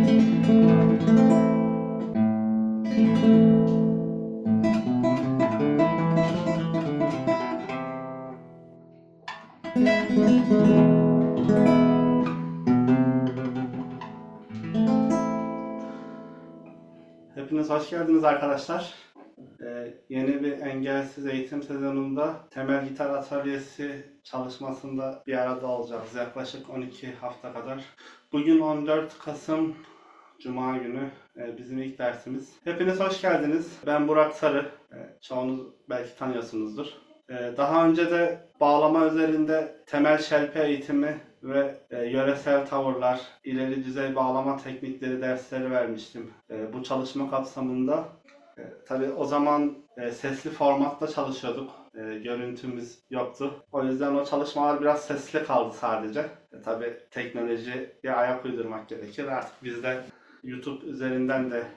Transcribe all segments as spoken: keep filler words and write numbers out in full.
Hepiniz hoş geldiniz arkadaşlar. Ee, yeni bir engelsiz eğitim sezonunda temel gitar atölyesi çalışmasında bir arada olacağız. Yaklaşık on iki hafta kadar. Bugün on dört Kasım Cuma günü e, bizim ilk dersimiz. Hepiniz hoş geldiniz. Ben Burak Sarı. E, çoğunuz belki tanıyorsunuzdur. E, daha önce de bağlama üzerinde temel şelpe eğitimi ve e, yöresel tavırlar, ileri düzey bağlama teknikleri dersleri vermiştim. E, bu çalışma kapsamında e, tabii o zaman e, sesli formatta çalışıyorduk. E, görüntümüz yoktu. O yüzden o çalışmalar biraz sesli kaldı sadece. E, tabii teknolojiye ayak uydurmak gerekir. Artık biz de YouTube üzerinden de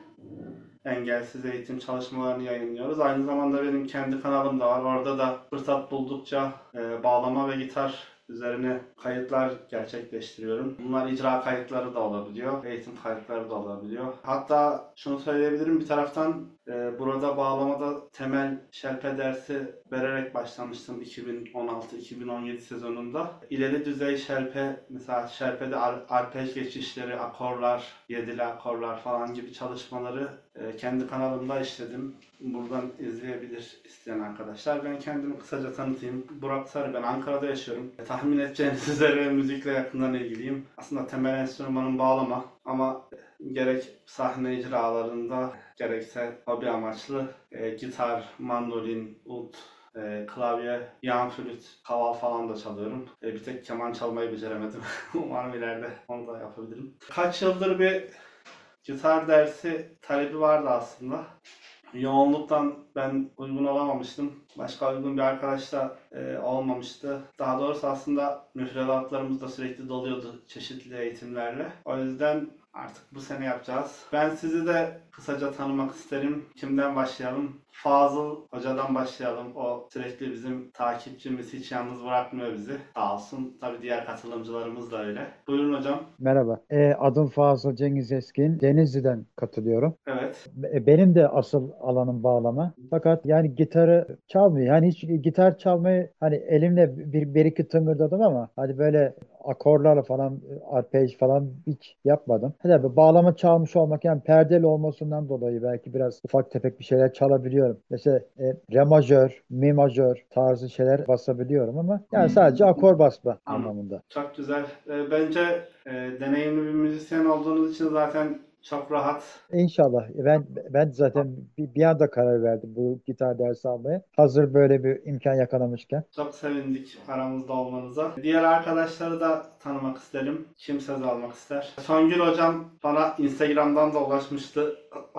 engelsiz eğitim çalışmalarını yayınlıyoruz. Aynı zamanda benim kendi kanalım da var. Orada da fırsat buldukça e, bağlama ve gitar üzerine kayıtlar gerçekleştiriyorum. Bunlar icra kayıtları da olabiliyor, eğitim kayıtları da olabiliyor. Hatta şunu söyleyebilirim, bir taraftan e, burada bağlamada temel şelpe dersi vererek başlamıştım iki bin on altı iki bin on yedi sezonunda. İleri düzey şelpe, mesela şelpede ar- arpej geçişleri, akorlar, yedili akorlar falan gibi çalışmaları e, kendi kanalımda işledim. Buradan izleyebilir isteyen arkadaşlar. Ben kendimi kısaca tanıtayım. Burak Sarı, ben Ankara'da yaşıyorum. E, tahmin edeceğiniz üzere müzikle yakından ilgiliyim. Aslında temel enstrümanım bağlama ama gerek sahne icralarında gerekse hobi amaçlı e, gitar, mandolin, ud, e, klavye, yan flüt, kaval falan da çalıyorum. E, bir tek keman çalmayı beceremedim. Umarım ileride onu da yapabilirim. Kaç yıldır bir gitar dersi talebi vardı aslında. Yoğunluktan ben uygun olamamıştım. Başka uygun bir arkadaş da e, olmamıştı. Daha doğrusu aslında müfredatlarımız da sürekli doluyordu çeşitli eğitimlerle. O yüzden artık bu sene yapacağız. Ben sizi de kısaca tanımak isterim. Kimden başlayalım? Fazıl Hoca'dan başlayalım. O sürekli bizim takipçimiz, hiç yalnız bırakmıyor bizi. Sağ olsun. Tabii diğer katılımcılarımız da öyle. Buyurun hocam. Merhaba. E, adım Fazıl Cengiz Eskin. Denizli'den katılıyorum. Evet. E, benim de asıl alanım bağlama. Fakat yani gitarı çalmıyor. Yani hiç gitar çalmayı hani elimle bir, bir iki tıngırdadım ama hani böyle akorlarla falan, arpej falan hiç yapmadım. Tabii bağlama çalmış olmak, yani perdeli olmasından dolayı belki biraz ufak tefek bir şeyler çalabiliyorum. Mesela e, re majör, mi majör tarzı şeyler basabiliyorum ama yani sadece akor basma Anladım. anlamında. Çok güzel. E, bence e, deneyimli bir müzisyen olduğunuz için zaten çok rahat. İnşallah. Ben ben zaten bir, bir anda karar verdim bu gitar dersi almaya. Hazır böyle bir imkan yakalamışken. Çok sevindik aramızda olmanıza. Diğer arkadaşları da tanımak isterim. Kim söz almak ister? Songül hocam bana Instagram'dan da ulaşmıştı.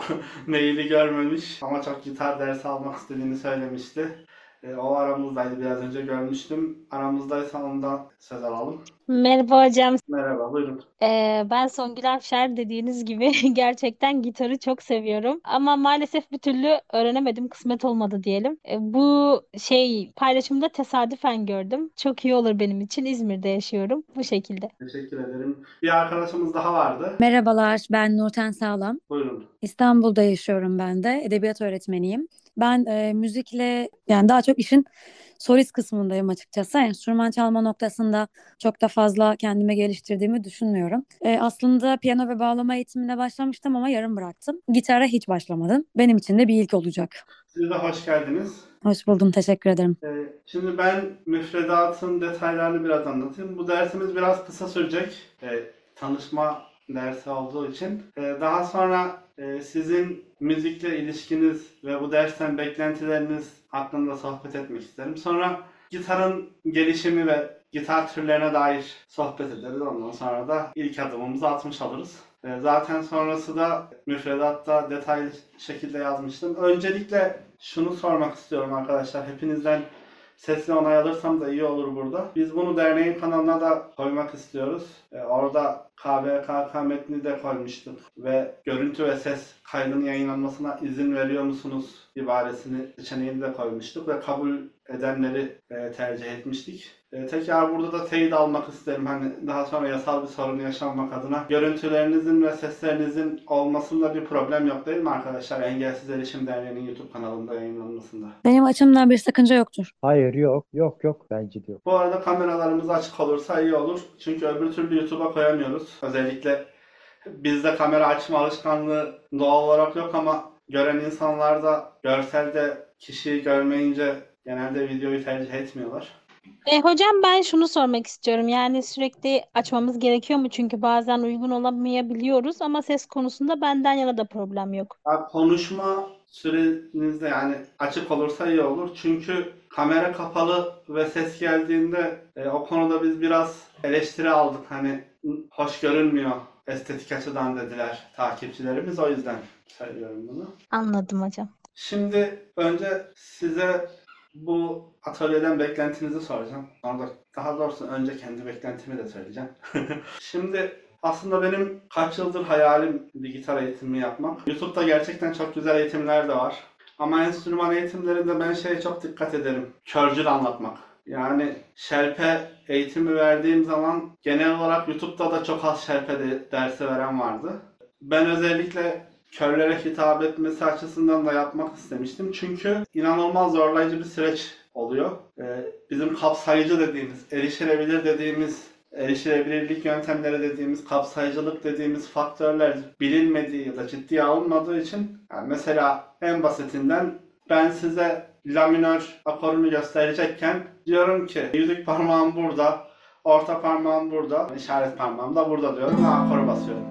Maili görmemiş ama çok gitar dersi almak istediğini söylemişti. E, o aramızdaydı, biraz önce görmüştüm. Aramızdaysa ondan söz alalım. Merhaba hocam. Merhaba, buyurun. Ee, ben Songül Afşar, dediğiniz gibi gerçekten gitarı çok seviyorum. Ama maalesef bir türlü öğrenemedim, kısmet olmadı diyelim. Ee, bu şey paylaşımda tesadüfen gördüm. Çok iyi olur benim için. İzmir'de yaşıyorum. Bu şekilde. Teşekkür ederim. Bir arkadaşımız daha vardı. Merhabalar, ben Nurten Sağlam. Buyurun. İstanbul'da yaşıyorum ben de. Edebiyat öğretmeniyim. Ben e, müzikle yani daha çok işin solist kısmındayım açıkçası. Enstrüman çalma noktasında çok da fazla kendime geliştirdiğimi düşünmüyorum. E, aslında piyano ve bağlama eğitimine başlamıştım ama yarım bıraktım. Gitara hiç başlamadım. Benim için de bir ilk olacak. Siz de hoş geldiniz. Hoş buldum, teşekkür ederim. Ee, Şimdi ben müfredatın detaylarını biraz anlatayım. Bu dersimiz biraz kısa sürecek. Ee, tanışma dersi olduğu için. Ee, daha sonra e, sizin müzikle ilişkiniz ve bu dersten beklentileriniz hakkında sohbet etmek isterim. Sonra gitarın gelişimi ve gitar türlerine dair sohbet ederiz. Ondan sonra da ilk adımımızı atmış oluruz. Ee, Zaten sonrası da müfredatta detaylı şekilde yazmıştım. Öncelikle şunu sormak istiyorum arkadaşlar. Hepinizden sesli onay alırsam da iyi olur burada. Biz bunu derneğin kanalına da koymak istiyoruz. Ee, orada K V K K metni de koymuştuk. Ve görüntü ve ses kaydının yayınlanmasına izin veriyor musunuz ibaresini, seçeneğini de koymuştuk. Ve kabul edenleri e, tercih etmiştik. E, tekrar burada da teyit almak isterim. Hani daha sonra yasal bir sorun yaşanmak adına. Görüntülerinizin ve seslerinizin olmasında bir problem yok değil mi arkadaşlar? Engelsiz Erişim Derneği'nin YouTube kanalında yayınlanmasında. Benim açımdan bir sakınca yoktur. Hayır, yok yok yok, bence de yok. Bu arada kameralarımız açık olursa iyi olur. Çünkü öbür türlü YouTube'a koyamıyoruz. Özellikle bizde kamera açma alışkanlığı doğal olarak yok ama gören insanlar da görselde kişiyi görmeyince genelde videoyu tercih etmiyorlar. E, hocam ben şunu sormak istiyorum. Yani sürekli açmamız gerekiyor mu? Çünkü bazen uygun olamayabiliyoruz ama ses konusunda benden yana da problem yok. Ya konuşma sürenizde yani açık olursa iyi olur. Çünkü kamera kapalı ve ses geldiğinde e, o konuda biz biraz eleştiri aldık. Hani hoş görünmüyor estetik açıdan dediler takipçilerimiz. O yüzden söylüyorum bunu. Anladım hocam. Şimdi önce size bu atölyeden beklentinizi soracağım. Sonra da daha doğrusu önce kendi beklentimi de söyleyeceğim. Şimdi aslında benim kaç yıldır hayalim bir gitar eğitimi yapmak. YouTube'da gerçekten çok güzel eğitimler de var. Ama enstrüman eğitimlerinde ben şeye çok dikkat ederim. Körcül anlatmak. Yani şelpe eğitimi verdiğim zaman genel olarak YouTube'da da çok az şelpe de dersi veren vardı. Ben özellikle körlere hitap etmesi açısından da yapmak istemiştim. Çünkü inanılmaz zorlayıcı bir süreç oluyor. Ee, bizim kapsayıcı dediğimiz, erişilebilir dediğimiz, erişilebilirlik yöntemleri dediğimiz, kapsayıcılık dediğimiz faktörler bilinmediği ya da ciddiye alınmadığı için yani mesela en basitinden ben size la minör akorunu gösterecekken diyorum ki yüzük parmağım burada, orta parmağım burada, işaret parmağım da burada diyorum ve akoru basıyorum.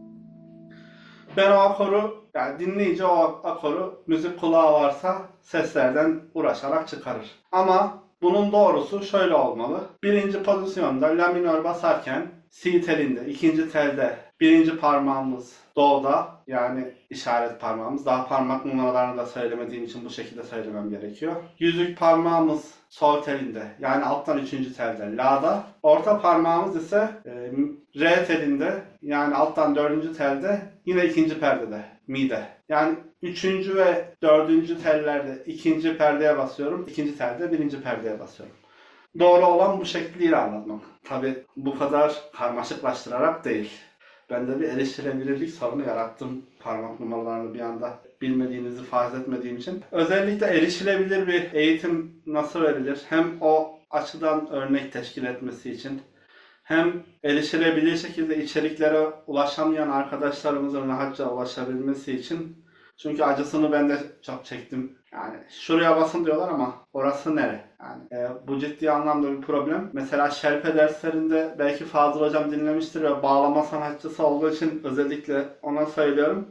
Ben o akoru, yani dinleyici o akoru müzik kulağı varsa seslerden uğraşarak çıkarır. Ama bunun doğrusu şöyle olmalı. Birinci pozisyonda la minör basarken si telinde, ikinci telde birinci parmağımız do'da yani işaret parmağımız. Daha parmak numaralarını da söylemediğim için bu şekilde söylemem gerekiyor. Yüzük parmağımız sol telinde yani alttan üçüncü telde la'da. Orta parmağımız ise e, re telinde yani alttan dördüncü telde yine ikinci perdede mi'de. Yani üçüncü ve dördüncü tellerde ikinci perdeye basıyorum. İkinci telde birinci perdeye basıyorum. Doğru olan bu şekliyle anlatmak. Tabi bu kadar karmaşıklaştırarak değil. Ben de bir erişilebilirlik sorunu yarattım parmak numaralarını bir anda bilmediğinizi farz etmediğim için. Özellikle erişilebilir bir eğitim nasıl verilir? Hem o açıdan örnek teşkil etmesi için hem erişilebilir şekilde içeriklere ulaşamayan arkadaşlarımızın rahatça ulaşabilmesi için. Çünkü acısını ben de çok çektim. Yani şuraya basın diyorlar ama orası nere? Yani e, bu ciddi anlamda bir problem. Mesela şelpe derslerinde belki Fazıl Hocam dinlemiştir ve bağlama sanatçısı olduğu için özellikle ona söylüyorum.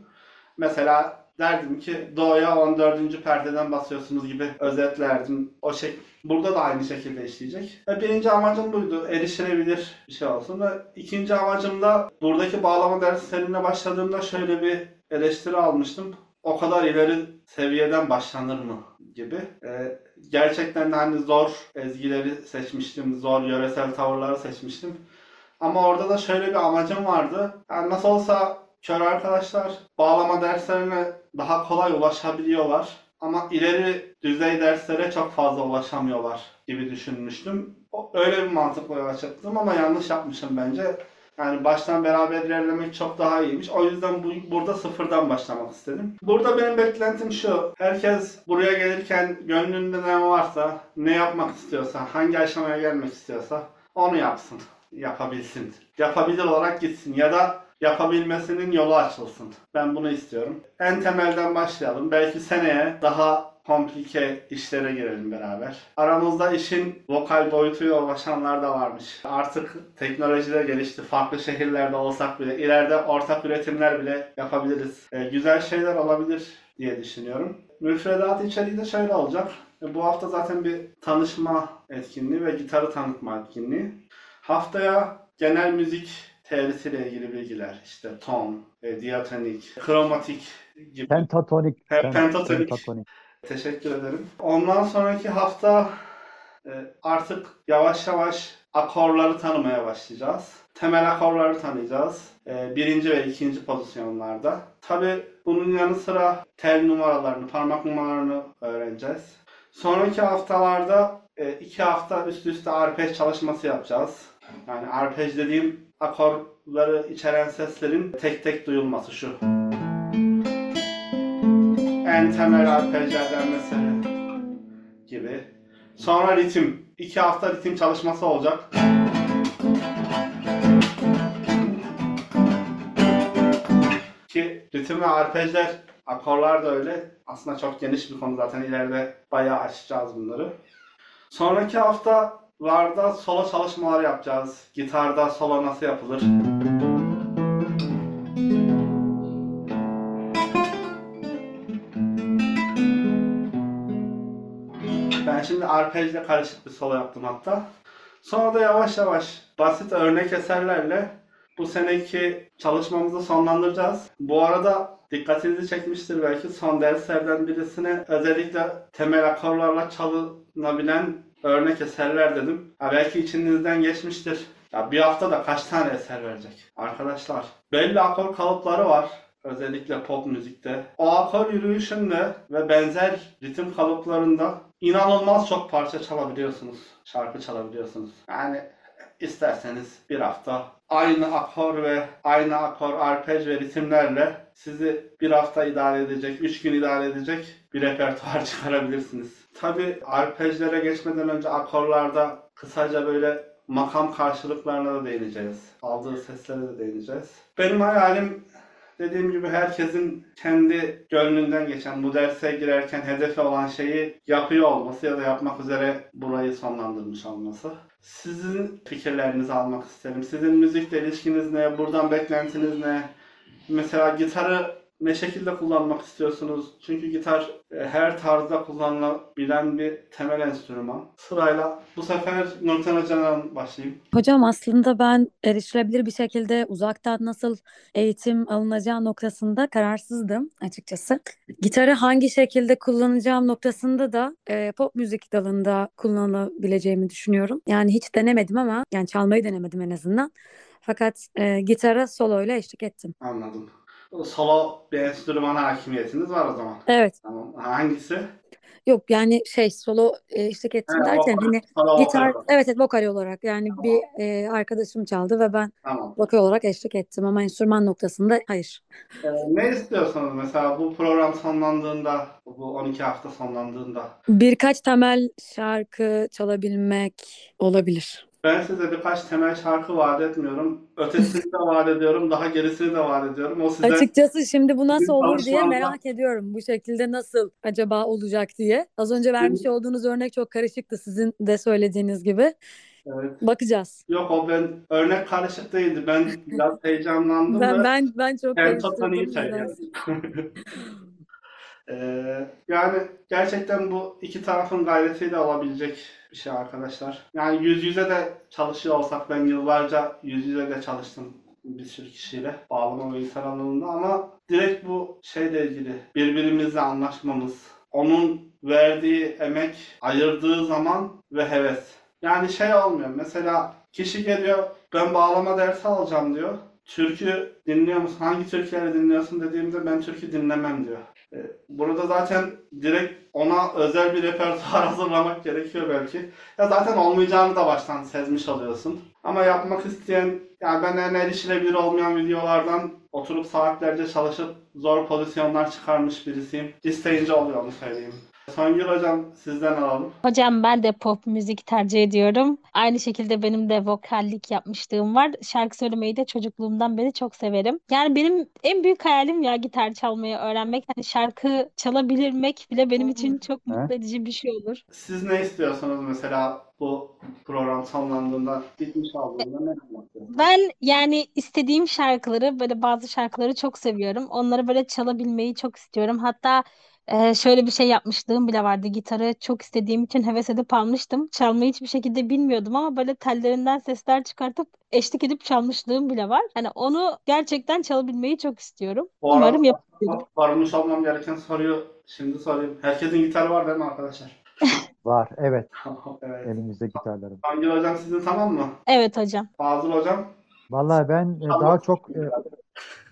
Mesela derdim ki do'ya on dördüncü perdeden basıyorsunuz gibi özetlerdim. O şey burada da aynı şekilde işleyecek. Ve birinci amacım buydu. Erişilebilir bir şey olsun. Ve ikinci amacım da buradaki bağlama derslerine başladığımda şöyle bir eleştiri almıştım. O kadar ileri seviyeden başlanır mı gibi. Ee, gerçekten de hani zor ezgileri seçmiştim, zor yöresel tavırları seçmiştim. Ama orada da şöyle bir amacım vardı. Yani nasıl olsa kör arkadaşlar bağlama derslerine daha kolay ulaşabiliyorlar. Ama ileri düzey derslere çok fazla ulaşamıyorlar gibi düşünmüştüm. Öyle bir mantıkla yola çıktım ama yanlış yapmışım bence. Yani baştan beraber ilerlemek çok daha iyiymiş. O yüzden bu, burada sıfırdan başlamak istedim. Burada benim beklentim şu. Herkes buraya gelirken gönlünde ne varsa, ne yapmak istiyorsa, hangi aşamaya gelmek istiyorsa onu yapsın. Yapabilsin. Yapabilir olarak gitsin ya da yapabilmesinin yolu açılsın. Ben bunu istiyorum. En temelden başlayalım. Belki seneye daha komplike işlere girelim beraber. Aramızda işin vokal boyutuyla ulaşanlar da varmış. Artık teknoloji de gelişti. Farklı şehirlerde olsak bile ileride ortak üretimler bile yapabiliriz. Ee, güzel şeyler olabilir diye düşünüyorum. Müfredat içeriği de şöyle olacak. Bu hafta zaten bir tanışma etkinliği ve gitarı tanıtma etkinliği. Haftaya genel müzik teorisiyle ilgili bilgiler, işte ton, e, diatonik, kromatik gibi. Pentatonik. He, pen- pentatonik. pentatonik. Teşekkür ederim. Ondan sonraki hafta e, artık yavaş yavaş akorları tanımaya başlayacağız. Temel akorları tanıyacağız. E, birinci ve ikinci pozisyonlarda. Tabii bunun yanı sıra tel numaralarını, parmak numaralarını öğreneceğiz. Sonraki haftalarda e, iki hafta üst üste arpej çalışması yapacağız. Yani arpej dediğim akorları içeren seslerin tek tek duyulması şu. En temel arpejlerden mesela gibi. Sonra ritim. İki hafta ritim çalışması olacak. Ki ritim ve arpejler, akorlar da öyle. Aslında çok geniş bir konu, zaten ileride bayağı açacağız bunları. Sonraki haftalarda solo çalışmalar yapacağız. Gitarda solo nasıl yapılır? Ben şimdi arpejle karışık bir solo yaptım hatta. Sonra da yavaş yavaş basit örnek eserlerle bu seneki çalışmamızı sonlandıracağız. Bu arada dikkatinizi çekmiştir belki, son derslerden birisine özellikle temel akorlarla çalınabilen örnek eserler dedim. Ha, belki içinizden geçmiştir. Ya bir haftada kaç tane eser verecek? Arkadaşlar, belli akor kalıpları var. Özellikle pop müzikte. O akor yürüyüşünde ve benzer ritim kalıplarında inanılmaz çok parça çalabiliyorsunuz. Şarkı çalabiliyorsunuz. Yani isterseniz bir hafta aynı akor ve aynı akor, arpej ve ritimlerle sizi bir hafta idare edecek, üç gün idare edecek bir repertuar çıkarabilirsiniz. Tabi arpejlere geçmeden önce akorlarda kısaca böyle makam karşılıklarına da değineceğiz. Aldığı seslere de değineceğiz. Benim hayalim, dediğim gibi, herkesin kendi gönlünden geçen, bu derse girerken hedefi olan şeyi yapıyor olması ya da yapmak üzere burayı sonlandırmış olması. Sizin fikirlerinizi almak isterim. Sizin müzikle ilişkiniz ne? Buradan beklentiniz ne? Mesela gitarı ne şekilde kullanmak istiyorsunuz? Çünkü gitar e, her tarzda kullanılabilen bir temel enstrüman. Sırayla bu sefer Nurten Hoca'dan başlayayım. Hocam aslında ben erişilebilir bir şekilde uzaktan nasıl eğitim alınacağı noktasında kararsızdım açıkçası. Gitarı hangi şekilde kullanacağım noktasında da e, pop müzik dalında kullanabileceğimi düşünüyorum. Yani hiç denemedim ama yani çalmayı denemedim en azından. Fakat e, gitara solo ile eşlik ettim. Anladım. Solo bir enstrümana hakimiyetiniz var o zaman. Evet. Tamam. Hangisi? Yok yani şey solo e, eşlik ettim Evet, derken vokal. hani Solo gitar vokal. evet evet vokal olarak yani Tamam. bir e, arkadaşım çaldı ve ben Tamam. vokal olarak eşlik ettim ama enstrüman noktasında hayır. Ee, ne istiyorsunuz mesela bu program sonlandığında, bu on iki hafta sonlandığında? Birkaç temel şarkı çalabilmek olabilir. Ben size birkaç temel şarkı vaat etmiyorum. Ötesini de vaat ediyorum, daha gerisini de vaat ediyorum. O size Açıkçası şimdi bu nasıl sizin olur diye çalışmanızda. merak ediyorum. Bu şekilde nasıl acaba olacak diye. Az önce vermiş olduğunuz örnek çok karışıktı sizin de söylediğiniz gibi. Evet. Bakacağız. Yok, o ben örnek karışık değildi. Ben biraz heyecanlandım Ben ve ben ben çok Pentatoni'yi karıştırdım söyledim. nedense. Ee, yani gerçekten bu iki tarafın gayretiyle olabilecek bir şey arkadaşlar. Yani yüz yüze de çalışıyor olsak, ben yıllarca yüz yüze de çalıştım bir sürü kişiyle bağlama ve gitar alanında, ama direkt bu şeyle ilgili birbirimizle anlaşmamız, onun verdiği emek, ayırdığı zaman ve heves. Yani şey olmuyor. Mesela kişi geliyor, ben bağlama dersi alacağım diyor. Türkü dinliyor musun? Hangi türküleri dinliyorsun dediğimde ben türkü dinlemem diyor. Ee, Burada zaten direkt ona özel bir repertuar hazırlamak gerekiyor belki. Ya zaten olmayacağını da baştan sezmiş oluyorsun. Ama yapmak isteyen, yani ben en erişilebilir olmayan videolardan oturup saatlerce çalışıp zor pozisyonlar çıkarmış birisiyim. İsteyince oluyor, onu söyleyeyim. Songül hocam, sizden alalım. Hocam ben de pop müzik tercih ediyorum. Aynı şekilde benim de vokallik yapmışlığım var. Şarkı söylemeyi de çocukluğumdan beri çok severim. Yani benim en büyük hayalim ya gitar çalmayı öğrenmek. Hani şarkı çalabilmek bile benim için çok He? mutlu edici bir şey olur. Siz ne istiyorsunuz mesela bu program sonlandığında, bitmiş olduğunda ne yapmak istiyorsunuz? Ben yani istediğim şarkıları, böyle bazı şarkıları çok seviyorum. Onları böyle çalabilmeyi çok istiyorum. Hatta e, şöyle bir şey yapmışlığım bile vardı. Gitarı çok istediğim için heves edip almıştım. Çalmayı hiçbir şekilde bilmiyordum ama böyle tellerinden sesler çıkartıp eşlik edip çalmışlığım bile var. Hani onu gerçekten çalabilmeyi çok istiyorum. Bu arada Umarım yapabilirim. varmış olmam gereken soruyu şimdi sorayım. Herkesin gitarı var değil mi arkadaşlar? Var, evet. Evet. Elimizde gitarlarım. Songül hocam, sizin tamam mı? Evet hocam. Fazıl hocam? Vallahi ben e, Tamam. daha çok e,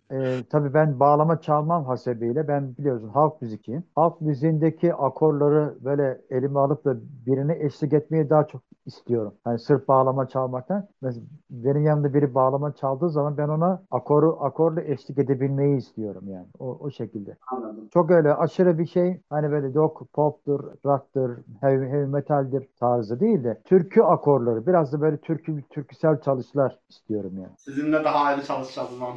e, tabii ben bağlama çalmam hasebiyle ben biliyorsun halk müziğiyim. Halk müziğindeki akorları böyle elime alıp da birine eşlik etmeyi daha çok istiyorum. Hani sırf bağlama çalmaktan. Mesela benim yanımda biri bağlama çaldığı zaman ben ona akoru akorla eşlik edebilmeyi istiyorum yani. O, o şekilde. Anladım. Çok öyle aşırı bir şey hani böyle yok poptur, rock'tır, heavy, heavy metaldir tarzı değil de türkü akorları biraz da böyle türkü türküsel çalışlar istiyorum yani. Sizinle daha ayrı çalışacağız o zaman.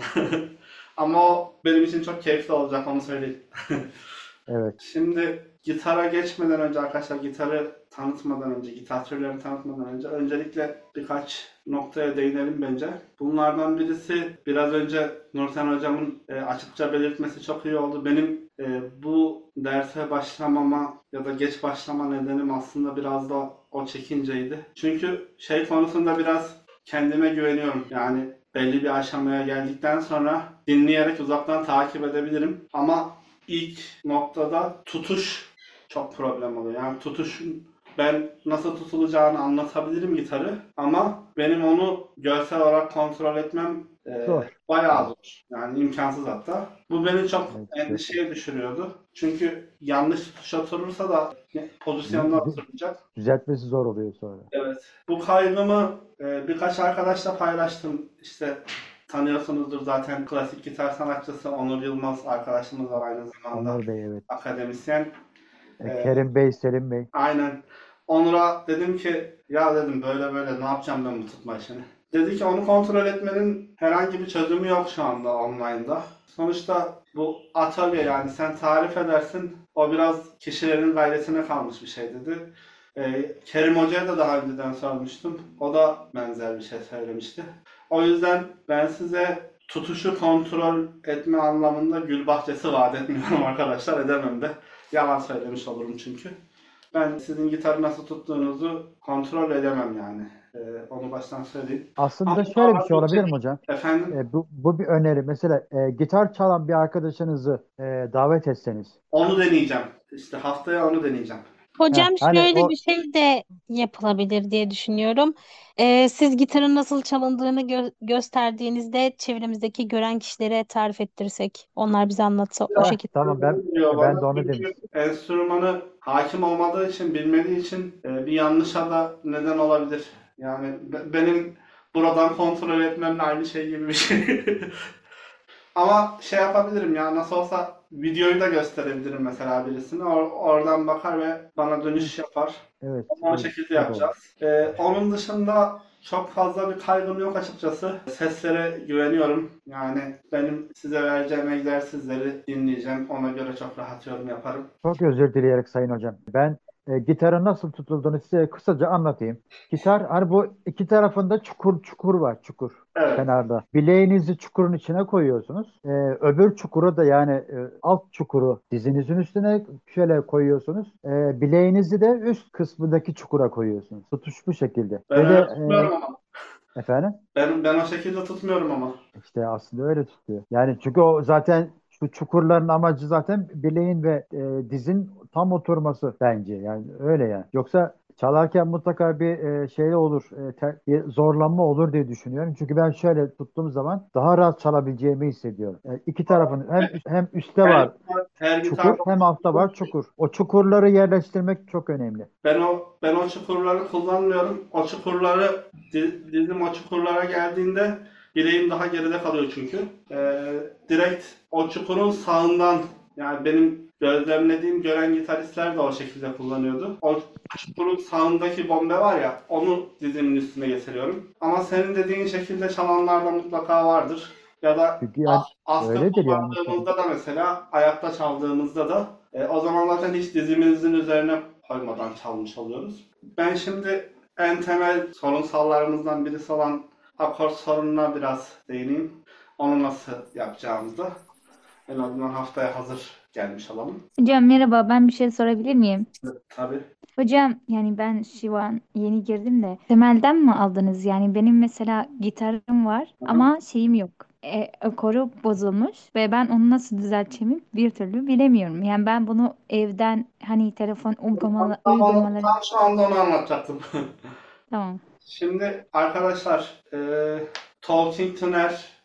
Ama o benim için çok keyifli olacak, onu söyleyeyim. Evet. Şimdi gitara geçmeden önce arkadaşlar, gitarı tanıtmadan önce, gitar türlerini tanıtmadan önce öncelikle birkaç noktaya değinelim bence. Bunlardan birisi biraz önce Nurten hocamın e, açıkça belirtmesi çok iyi oldu. Benim e, bu derse başlamama ya da geç başlama nedenim aslında biraz da o çekinceydi. Çünkü şey konusunda biraz kendime güveniyorum. Yani belli bir aşamaya geldikten sonra dinleyerek uzaktan takip edebilirim. Ama ilk noktada tutuş çok problem oluyor. Yani tutuşun ben nasıl tutulacağını anlatabilirim gitarı ama benim onu görsel olarak kontrol etmem e, Zor. bayağı Evet. zor. Yani imkansız hatta. Bu beni çok Evet, endişeye düşürüyordu. Çünkü yanlış tutuş oturursa da pozisyonda Dü- dü- oturacak. Düzeltmesi zor oluyor sonra. Evet. Bu kaygımı e, birkaç arkadaşla paylaştım. İşte tanıyorsunuzdur zaten, klasik gitar sanatçısı Onur Yılmaz arkadaşımız var, aynı zamanda Onur Bey evet. akademisyen. E, E, Kerim Bey, Selim Bey. aynen. Onur'a dedim ki ya dedim böyle böyle ne yapacağım ben bu tutma işini. Dedi ki onu kontrol etmenin herhangi bir çözümü yok şu anda online'da. Sonuçta bu atölye, yani sen tarif edersin, o biraz kişilerin gayretine kalmış bir şey dedi. Ee, Kerim Hoca'ya da daha önceden sormuştum. O da benzer bir şey söylemişti. O yüzden ben size tutuşu kontrol etme anlamında gül bahçesi vaat etmiyorum arkadaşlar. Edemem de. Yalan söylemiş olurum çünkü. Ben sizin gitarı nasıl tuttuğunuzu kontrol edemem yani. Ee, onu baştan söyleyeyim. Ama Aslında şöyle bir şey bazı olabilir şey- mi hocam? efendim, E, bu, bu bir öneri. Mesela e, gitar çalan bir arkadaşınızı e, davet etseniz. onu deneyeceğim. İşte haftaya onu deneyeceğim. Heh, Hocam hani şöyle o bir şey de yapılabilir diye düşünüyorum. Ee, siz gitarın nasıl çalındığını gö- gösterdiğinizde çevremizdeki gören kişilere tarif ettirsek, onlar bize anlatsa o heh, şekilde. tamam ben Diyor e, ben bana. de onu Çünkü demiştim. enstrümanı hakim olmadığı için, bilmediği için e, bir yanlışa da neden olabilir. Yani be- benim buradan kontrol etmemle aynı şey gibi bir şey. Ama şey yapabilirim ya, nasıl olsa videoyu da gösterebilirim mesela birisine. Or- oradan bakar ve bana Hı, dönüş yapar. evet, O evet, şekilde o da olur. yapacağız. Ee, onun dışında çok fazla bir kaygım yok açıkçası. Seslere güveniyorum. Yani benim size vereceğim egzersizleri dinleyeceğim. Ona göre çok rahat yorum yaparım. Çok özür dileyerek Sayın Hocam. Ben e, gitarın nasıl tutulduğunu size kısaca anlatayım. Gitar hani bu iki tarafında çukur çukur var, çukur Evet. kenarda. Bileğinizi çukurun içine koyuyorsunuz. E, öbür çukuru da yani e, alt çukuru dizinizin üstüne şöyle koyuyorsunuz. E, bileğinizi de üst kısmındaki çukura koyuyorsunuz. Tutuş bu şekilde. Ben Ve de öyle tutmuyorum ama. e, efendim Ben, ben o şekilde tutmuyorum ama. işte aslında öyle tutuyor. Yani çünkü o zaten şu çukurların amacı zaten bileğin ve e, dizin tam oturması bence. Yani öyle yani. Yoksa çalarken mutlaka bir e, şey olur, e, te- bir zorlanma olur diye düşünüyorum. Çünkü ben şöyle tuttuğum zaman daha rahat çalabileceğimi hissediyorum. E, iki tarafın hem üst- hem üstte Her var gitar, her çukur gitarda hem altta var çukur. O çukurları yerleştirmek çok önemli. ben o ben o çukurları kullanmıyorum. O çukurları di- dizim o çukurlara geldiğinde bileğim daha geride kalıyor çünkü. Ee, direkt o çukurun sağından, yani benim gözlemlediğim gören gitaristler de o şekilde kullanıyordu. O çukurun sağındaki bombe var ya, onu dizimin üstüne getiriyorum. Ama senin dediğin şekilde çalanlar da mutlaka vardır. Ya da Çünkü yani askı öyledir yani mutlaka. kullandığımızda da, mesela ayakta çaldığımızda da e, o zaman zaten hiç dizimizin üzerine koymadan çalmış oluyoruz. Ben şimdi en temel sorunsallarımızdan birisi olan akort sorununa biraz değineyim. Onu nasıl yapacağımızda en azından haftaya hazır gelmiş olalım. Hocam merhaba, ben bir şey sorabilir miyim? Tabii. Hocam yani ben şu an yeni girdim de temelden mi aldınız? Yani benim mesela gitarım var Hı hı. ama şeyim yok. E, akoru bozulmuş ve ben onu nasıl düzelteceğimi bir türlü bilemiyorum. Yani ben bunu evden hani telefon uygulamalı, Tam, onu- uygulamaları tam şu anda onu anlatacaktım. tamam. Şimdi arkadaşlar, e, Talking Tuner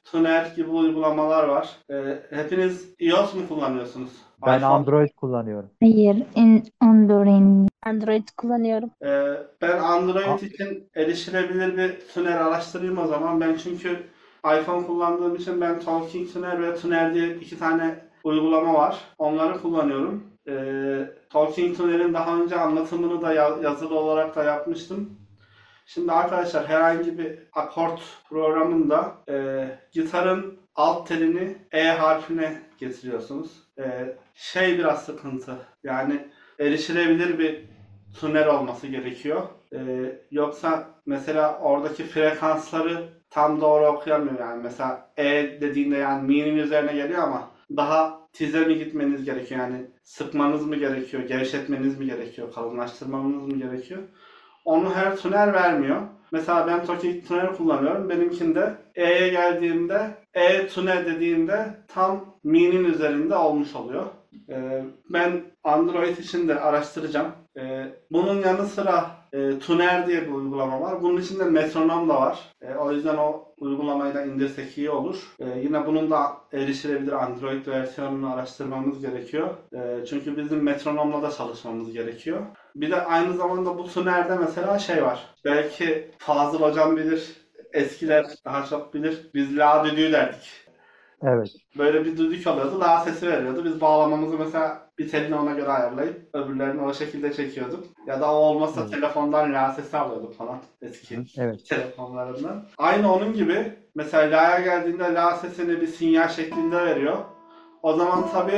Tuner gibi uygulamalar var. Ee, hepiniz iOS mu kullanıyorsunuz? Ben iPhone. Android kullanıyorum. Hayır, in Android. Android kullanıyorum. Ee, ben Android A- için erişilebilir bir Tuner araştırayım o zaman. Ben çünkü iPhone kullandığım için ben Talking Tuner ve Tuner diye iki tane uygulama var. Onları kullanıyorum. Ee, Talking Tuner'in daha önce anlatımını da ya- yazılı olarak da yapmıştım. Şimdi arkadaşlar herhangi bir akort programında e, gitarın alt telini E harfine getiriyorsunuz. E, şey biraz sıkıntı. Yani erişilebilir bir tuner olması gerekiyor. E, yoksa mesela oradaki frekansları tam doğru okuyamıyor. Yani mesela E dediğinde yani mi'nin üzerine geliyor ama daha tize mi gitmeniz gerekiyor? Yani sıkmanız mı gerekiyor? Gevşetmeniz mi gerekiyor? Kalınlaştırmanız mı gerekiyor? Onu her tuner vermiyor. Mesela ben Talking Tuner kullanıyorum. Benimkinde E'ye geldiğimde E tuner dediğimde tam mi'nin üzerinde olmuş oluyor. Ee, ben Android için de araştıracağım. Ee, bunun yanı sıra e, Tuner diye bir uygulama var. Bunun içinde metronom da var. E, o yüzden o uygulamayı da indirsek iyi olur. E, yine bunun da erişilebilir Android versiyonunu araştırmamız gerekiyor. E, çünkü bizim metronomla da çalışmamız gerekiyor. Bir de aynı zamanda bu Tuner'de mesela şey var. Belki Fazıl Hocam bilir. Eskiler daha çok bilir. Biz la düdüğü derdik. Evet. Böyle bir düdük alıyordu, la sesi veriyordu. Biz bağlamamızı mesela bir telini ona göre ayarlayıp öbürlerini o şekilde çekiyorduk. Ya da o olmazsa Evet. telefondan la sesi alıyorduk falan eski Hı, evet. telefonlarından. Aynı onun gibi mesela la'ya geldiğinde la sesini bir sinyal şeklinde veriyor. O zaman tabi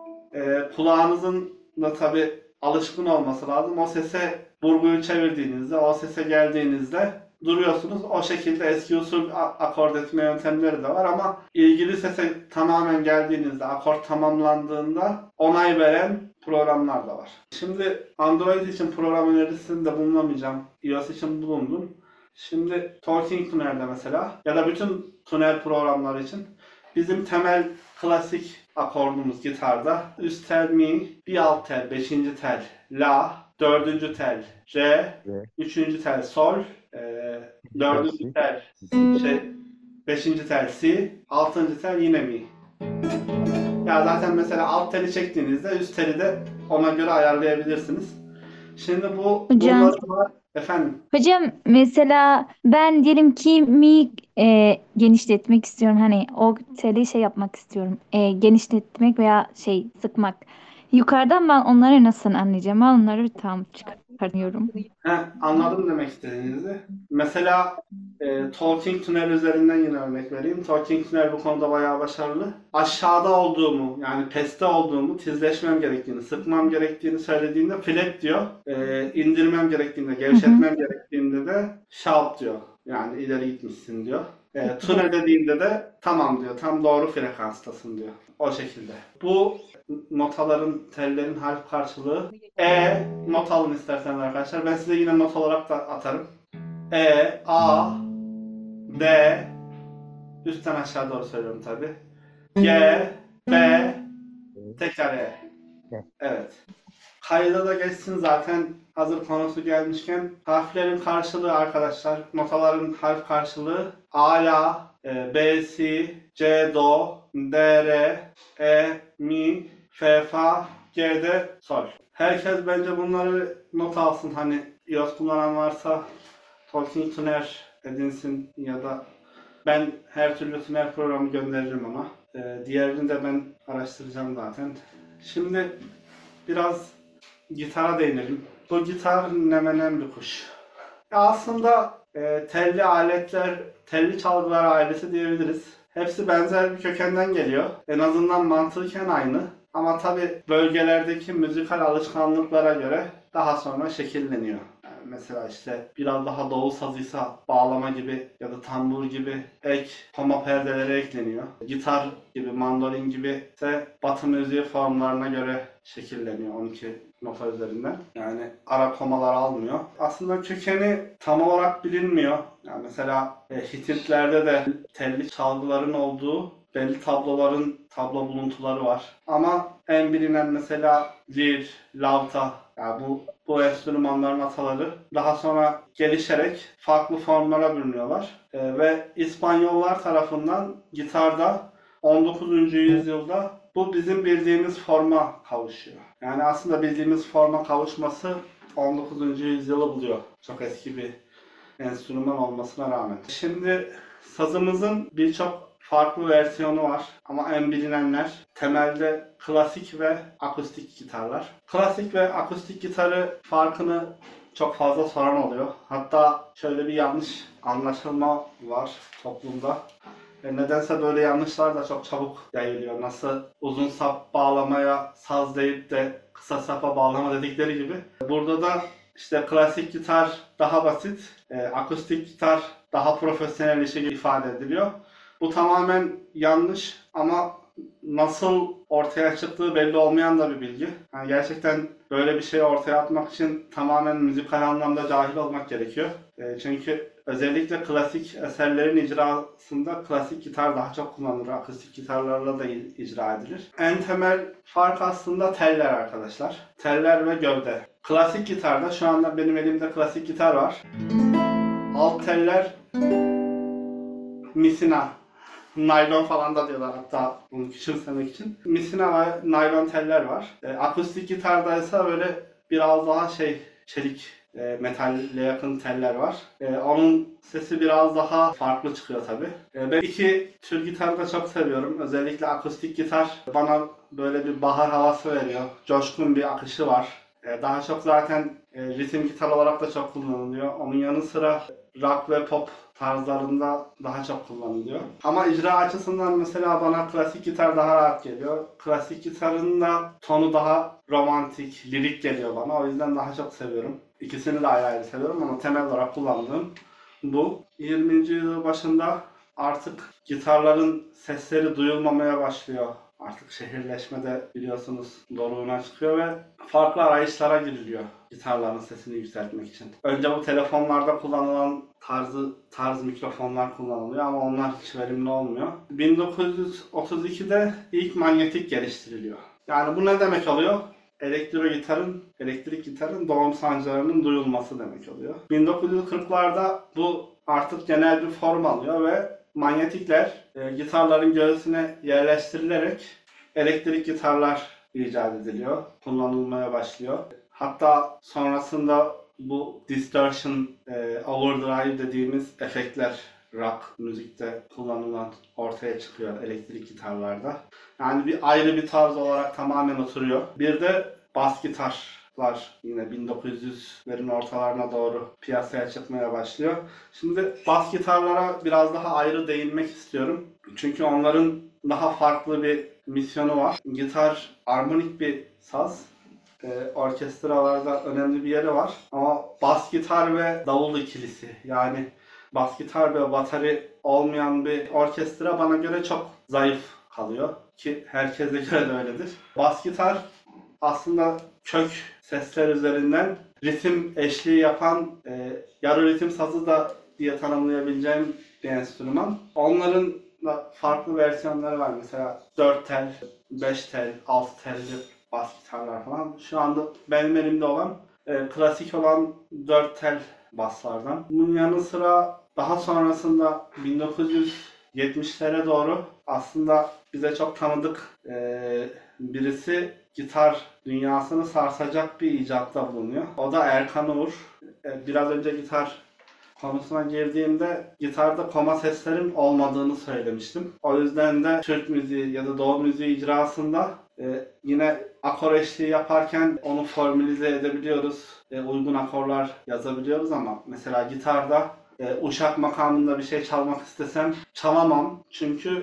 e, kulağınızın da tabi alışkın olması lazım. O sese burguyu çevirdiğinizde, o sese geldiğinizde duruyorsunuz. O şekilde eski usul a- akord etme yöntemleri de var ama ilgili sese tamamen geldiğinizde, akord tamamlandığında onay veren programlar da var. Şimdi Android için program önerisinde bulunamayacağım. iOS için bulundum. Şimdi Talking Tuner'de mesela ya da bütün tuner programları için bizim temel klasik akordumuz gitarda üst tel mi, bir alt tel, beşinci tel la, dördüncü tel re, Re. üçüncü tel sol, e, dördüncü Si. tel şey, beşinci tel si, altıncı tel yine mi. Ya zaten mesela alt teli çektiğinizde üst teli de ona göre ayarlayabilirsiniz. Şimdi bu Hocam, bunları var. Efendim. hocam mesela ben diyelim ki mi e, genişletmek istiyorum. Hani o teli şey yapmak istiyorum. E, genişletmek veya şey sıkmak. Yukarıdan ben onları nasıl anlayacağım? Ben onları tam çıkartıyorum. Heh, anladım demek istediğinizi. Mesela e, Talking Tunnel üzerinden yine örnek vereyim. Talking Tunnel bu konuda bayağı başarılı. Aşağıda olduğumu yani peste olduğumu, tizleşmem gerektiğini, sıkmam gerektiğini söylediğinde flat diyor. E, indirmem gerektiğinde, Hı hı. gevşetmem gerektiğinde de shout diyor. Yani ileri gitmişsin diyor. E, tune dediğinde de tamam diyor. Tam doğru frekanstasın diyor. O şekilde. Bu notaların, tellerin harf karşılığı. E not alın isterseniz arkadaşlar. Ben size yine not olarak da atarım. E, A, D, üstten aşağı doğru söylüyorum tabi. G, B, tekrar E. Evet. Evet. Kayda da geçsin zaten hazır konusu gelmişken. Harflerin karşılığı arkadaşlar, notaların harf karşılığı A, La, e, B, Si, C, Do, D, Re, E, Mi, F, Fa, G, D, Sol. Herkes bence bunları not alsın. Hani iOS kullanan varsa Talking Tuner edinsin ya da ben her türlü tuner programı gönderirim ona. Ee, diğerini de ben araştıracağım zaten. Şimdi biraz gitara değinelim. Bu gitar nemenen bir kuş. Ya aslında e, telli aletler, telli çalgılar ailesi diyebiliriz. Hepsi benzer bir kökenden geliyor. En azından mantıken aynı. Ama tabi bölgelerdeki müzikal alışkanlıklara göre daha sonra şekilleniyor. Yani mesela işte biraz daha doğu sazıysa bağlama gibi ya da tambur gibi ek koma perdeleri ekleniyor. Gitar gibi, mandolin gibi ise batı müziği formlarına göre şekilleniyor on iki nota üzerinden. Yani ara komalar almıyor. Aslında kökeni tam olarak bilinmiyor. Yani mesela e, Hititlerde de telli çalgıların olduğu belli tabloların tablo buluntuları var. Ama en bilinen mesela lir, lavta Yani bu bu enstrümanların ataları daha sonra gelişerek farklı formlara bürünüyorlar. Ee, ve İspanyollar tarafından gitarda on dokuzuncu yüzyılda bu bizim bildiğimiz forma kavuşuyor. Yani aslında bildiğimiz forma kavuşması on dokuzuncu yüzyılı buluyor. Çok eski bir enstrüman olmasına rağmen. Şimdi sazımızın birçok farklı versiyonu var ama en bilinenler temelde klasik ve akustik gitarlar. Klasik ve akustik gitarı farkını çok fazla soran oluyor. Hatta şöyle bir yanlış anlaşılma var toplumda. E nedense böyle yanlışlar da çok çabuk yayılıyor. Nasıl uzun sap bağlamaya saz deyip de kısa sapa bağlama dedikleri gibi. Burada da işte klasik gitar daha basit, e, akustik gitar daha profesyonel işi ifade ediliyor. Bu tamamen yanlış ama nasıl ortaya çıktığı belli olmayan da bir bilgi. Yani gerçekten böyle bir şey ortaya atmak için tamamen müzikal anlamda cahil olmak gerekiyor. E, çünkü özellikle klasik eserlerin icrasında klasik gitar daha çok kullanılır. Akustik gitarlarla da icra edilir. En temel fark aslında teller arkadaşlar. Teller ve gövde. Klasik gitarda şu anda benim elimde klasik gitar var. Alt teller misina. Naylon falan da diyorlar hatta bunu küçümsemek için. Misina ve naylon teller var. E, akustik gitarda ise böyle biraz daha şey çelik e, metalle yakın teller var. E, onun sesi biraz daha farklı çıkıyor tabi. E, ben iki tür gitarı da çok seviyorum. Özellikle akustik gitar bana böyle bir bahar havası veriyor. Coşkun bir akışı var. E, daha çok zaten e, ritim gitar olarak da çok kullanılıyor. Onun yanı sıra rock ve pop tarzlarında daha çok kullanılıyor. Ama icra açısından mesela bana klasik gitar daha rahat geliyor. Klasik gitarın da tonu daha romantik, lirik geliyor bana. O yüzden daha çok seviyorum. İkisini de ayrı ayrı seviyorum ama temel olarak kullandığım bu. yirminci yüzyıl başında artık gitarların sesleri duyulmamaya başlıyor. Artık şehirleşmede biliyorsunuz doruğuna çıkıyor ve farklı arayışlara giriliyor gitarların sesini yükseltmek için. Önce bu telefonlarda kullanılan tarzı tarz mikrofonlar kullanılıyor ama onlar hiç verimli olmuyor. bin dokuz yüz otuz ikide ilk manyetik geliştiriliyor. Yani bu ne demek oluyor? Elektro gitarın, elektrik gitarın doğum sancılarının duyulması demek oluyor. bin dokuz yüz kırklarda bu artık genel bir form alıyor ve manyetikler e, gitarların göğsüne yerleştirilerek elektrik gitarlar icat ediliyor, kullanılmaya başlıyor. Hatta sonrasında bu distortion, e, overdrive dediğimiz efektler rock müzikte kullanılan ortaya çıkıyor elektrik gitarlarda. Yani bir ayrı bir tarz olarak tamamen oturuyor. Bir de bas gitarlar yine bin dokuz yüzlerin ortalarına doğru piyasaya çıkmaya başlıyor. Şimdi bas gitarlara biraz daha ayrı değinmek istiyorum. Çünkü onların daha farklı bir misyonu var. Gitar armonik bir saz. E, orkestralarda önemli bir yeri var. Ama bas gitar ve davul ikilisi yani bas gitar ve bateri olmayan bir orkestra bana göre çok zayıf kalıyor. Ki herkese göre de öyledir. Bas gitar aslında kök sesler üzerinden ritim eşliği yapan e, yarı ritim sazı da diye tanımlayabileceğim bir enstrüman. Onların da farklı versiyonları var. Mesela dört tel, beş tel, altı telli bas gitarlar falan. Şu anda benim elimde olan e, klasik olan dört tel baslardan. Bunun yanı sıra daha sonrasında bin dokuz yüz yetmişlere doğru aslında bize çok tanıdık e, birisi gitar dünyasını sarsacak bir icatta bulunuyor. O da Erkan Uğur. E, biraz önce gitar konusuna girdiğimde gitarda koma seslerin olmadığını söylemiştim. O yüzden de Türk müziği ya da Doğu müziği icrasında e, yine akor eşliği yaparken onu formülize edebiliyoruz. E, uygun akorlar yazabiliyoruz ama mesela gitarda e, uşak makamında bir şey çalmak istesem çalamam. Çünkü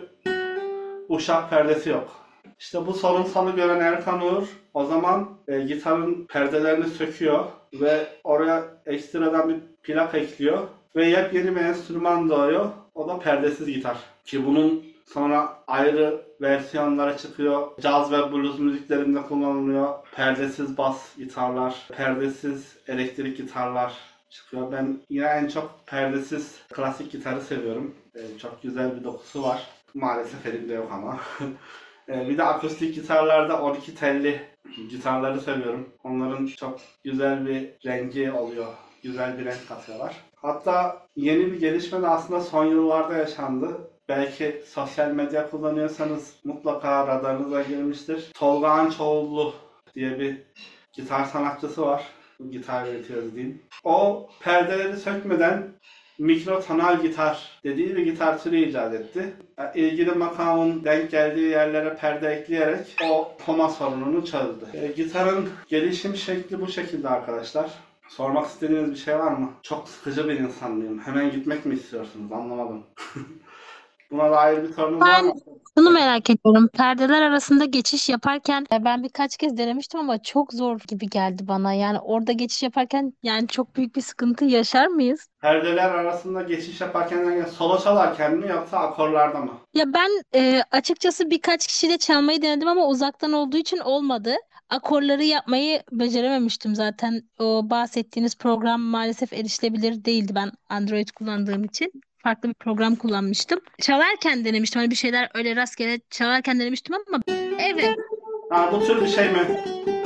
uşak perdesi yok. İşte bu sorunsalı gören Erkan Uğur o zaman e, gitarın perdelerini söküyor ve oraya ekstradan bir plak ekliyor ve yepyeni bir enstrüman doğuyor. O da perdesiz gitar. Ki bunun sonra ayrı versiyonlara çıkıyor. Caz ve blues müziklerinde kullanılıyor. Perdesiz bas gitarlar, perdesiz elektrik gitarlar çıkıyor. Ben yine en çok perdesiz klasik gitarı seviyorum. E, çok güzel bir dokusu var. Maalesef elimde yok ama. Ee, bir de akustik gitarlarda on iki telli gitarları seviyorum. Onların çok güzel bir rengi oluyor. Güzel bir renk katıyorlar. Hatta yeni bir gelişme de aslında son yıllarda yaşandı. Belki sosyal medya kullanıyorsanız mutlaka radarınıza girmiştir. Tolga Ançoğlu diye bir gitar sanatçısı var. Gitar üretiyoruz diyeyim. O perdeleri sökmeden mikrotonal gitar dediği bir gitar türü icat etti. Yani ilgili makamın denk geldiği yerlere perde ekleyerek o koma sorununu çözdü. E, gitarın gelişim şekli bu şekilde arkadaşlar. Sormak istediğiniz bir şey var mı? Çok sıkıcı bir insan mıyım? Hemen gitmek mi istiyorsunuz? Anlamadım. Buna dair bir sorunuz var Ben mı? bunu merak ediyorum. Perdeler arasında geçiş yaparken e, ben birkaç kez denemiştim ama çok zor gibi geldi bana. Yani orada geçiş yaparken yani çok büyük bir sıkıntı yaşar mıyız? Perdeler arasında geçiş yaparken yani solo çalarken mi yoksa akorlarda mı? Ya ben e, açıkçası birkaç kişiyle çalmayı denedim ama uzaktan olduğu için olmadı. Akorları yapmayı becerememiştim zaten. O bahsettiğiniz program maalesef erişilebilir değildi ben Android kullandığım için. Farklı bir program kullanmıştım. Çalarken denemiştim. Hani bir şeyler öyle rastgele çalarken denemiştim ama evet, Ha, bu tür bir şey mi?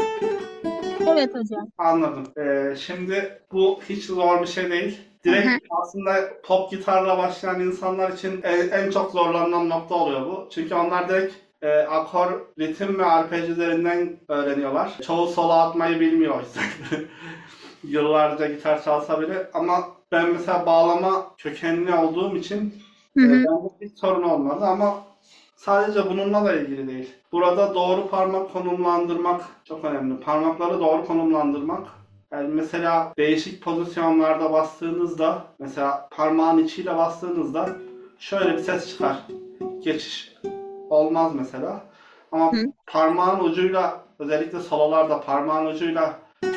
evet hocam. Anladım. Ee, şimdi bu hiç zor bir şey değil. Hı hı. Direkt aslında pop gitarla başlayan insanlar için en, en çok zorlanılan nokta oluyor bu. Çünkü onlar direkt e, akor, ritim ve arpej üzerinden öğreniyorlar. Çoğu solo atmayı bilmiyor o yüzden. Yıllarca gitar çalsa bile. Ama ben mesela bağlama kökenli olduğum için Hı e, hı. bende hiç sorun olmadı ama sadece bununla da ilgili değil. Burada doğru parmak konumlandırmak çok önemli. Parmakları doğru konumlandırmak. Yani mesela değişik pozisyonlarda bastığınızda, mesela parmağın içiyle bastığınızda şöyle bir ses çıkar. Geçiş olmaz mesela. Ama Hı. parmağın ucuyla, özellikle sololarda parmağın ucuyla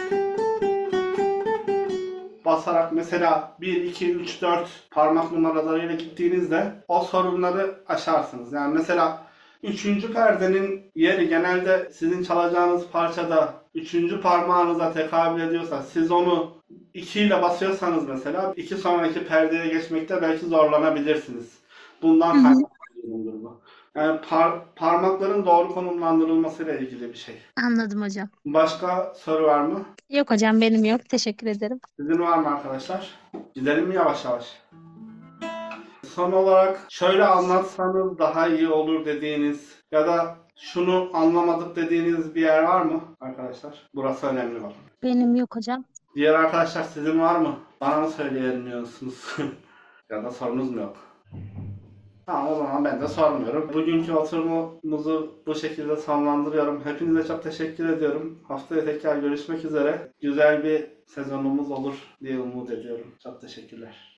basarak mesela bir, iki, üç, dört parmak numaralarıyla gittiğinizde o sorunları aşarsınız. Yani mesela üçüncü perdenin yeri genelde sizin çalacağınız parçada üçüncü parmağınıza tekabül ediyorsa siz onu iki ile basıyorsanız mesela iki sonraki perdeye geçmekte belki zorlanabilirsiniz. Bundan Hı hı. kaynaklanan bir durumdur bu. Yani par- parmakların doğru konumlandırılmasıyla ilgili bir şey. Anladım hocam. Başka soru var mı? Yok hocam, benim yok. Teşekkür ederim. Sizin var mı arkadaşlar? Gidelim mi yavaş yavaş? Son olarak şöyle anlatsanız daha iyi olur dediğiniz ya da şunu anlamadık dediğiniz bir yer var mı arkadaşlar? Burası önemli bak. Benim yok hocam. Diğer arkadaşlar sizin var mı? Bana mı söyleyemiyorsunuz? Ya da sorunuz mu yok? Tamam, o zaman ben de sormuyorum. Bugünkü oturumumuzu bu şekilde sonlandırıyorum. Hepinize çok teşekkür ediyorum. Haftaya tekrar görüşmek üzere. Güzel bir sezonumuz olur diye umut ediyorum. Çok teşekkürler.